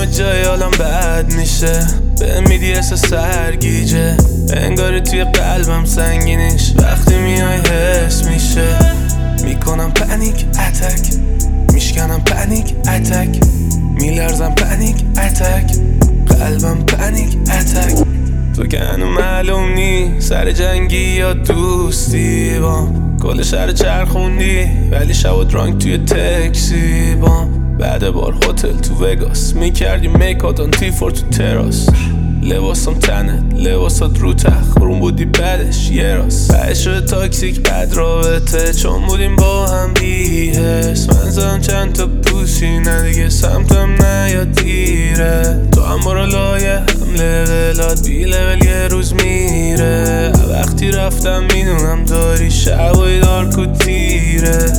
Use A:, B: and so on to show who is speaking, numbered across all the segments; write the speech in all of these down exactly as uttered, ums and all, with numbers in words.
A: جای حالم بد میشه، به میدی احساس سرگیجه، انگاری توی قلبم سنگینش وقتی میای حس میشه. میکنم پنیک اتک، میشکنم پنیک اتک، میلرزم پنیک اتک، قلبم پنیک اتک. تو که هنو معلوم نی سر جنگی یا دوستی بام، کل شهر چرخوندی ولی شب و درانک توی تکسی بام. بعد بار هتل تو وگاس میکردی میکات آن تی فور تو تراس، لباسم تنت لباسات رو تخت روم بودی بعدش یه راست. بعد شده تاکسیک بد رابطه چون بودیم با هم بیهست. من زدم چند تا پوسی نه دیگه سمتم نیاد دیره، تو هم برو لایه هم لولات بی لول یه روز میره. وقتی رفتم میدونم داری شب و دارک و تیره.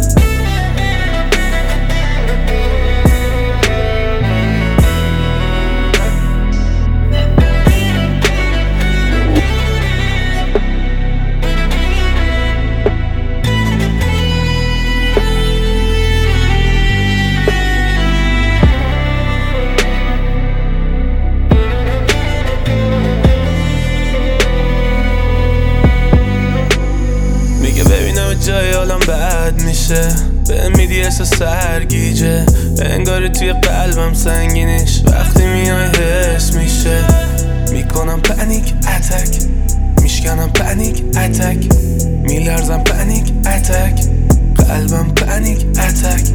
A: جای حالم بد میشه، به میدی احساس سرگیجه، انگاری توی قلبم سنگینش وقتی میای حس میشه. میکنم پنیک اتک، میشکنم پنیک اتک، میلرزم پنیک اتک، قلبم پنیک اتک.